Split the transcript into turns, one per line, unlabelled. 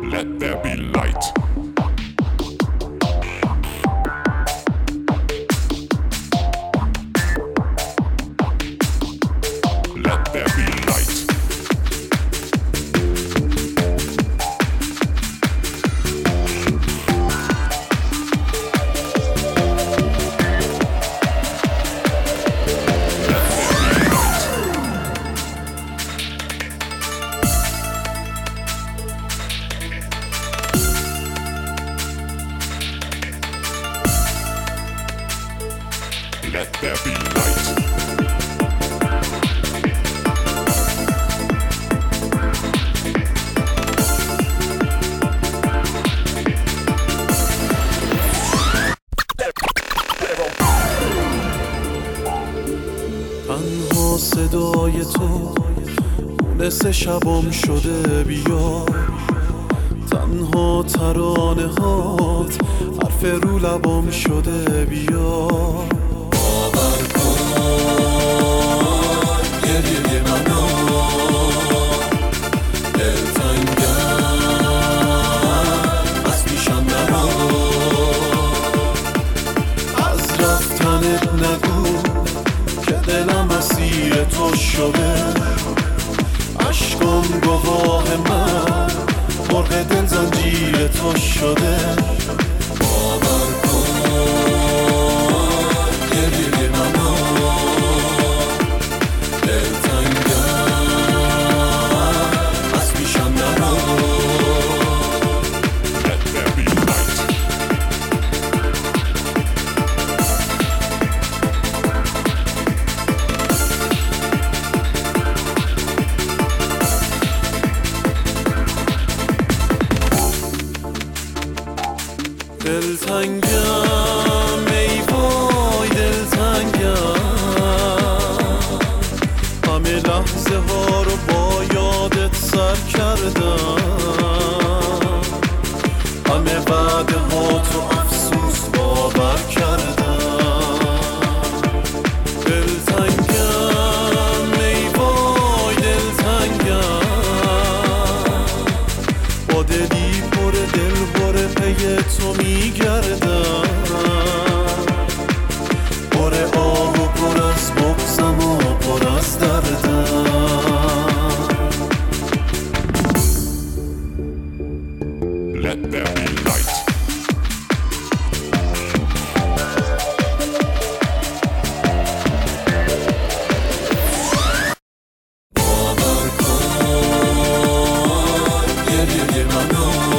Let there be light. Let there be light. Let there be light.
تنها صدای تو مثل شبم شده بیا، تنها ترانه هات حرف رو لبم شده بیا. باور کن گریه منو دلتنگم از پیشم نرو، از رفتنت نگو که دلم اسیر تو شده، عشقم گواه من مرغ دل زنجیر تو شده. باور کن گریه منو دلتنگم از پیشم نرو.
Let there be light.
دلتنگم ای وای دلتنگم، همه لحظه ها رو با یادت سر کردم، همه وعده ها تو افسوس باور کردم. دلتنگم ای وای دلتنگم، با دلی پر دل بره پی تو میگردم، پر آه و پر از بغضم و پر از دردم.
Let there be light.
باور کن گریه منو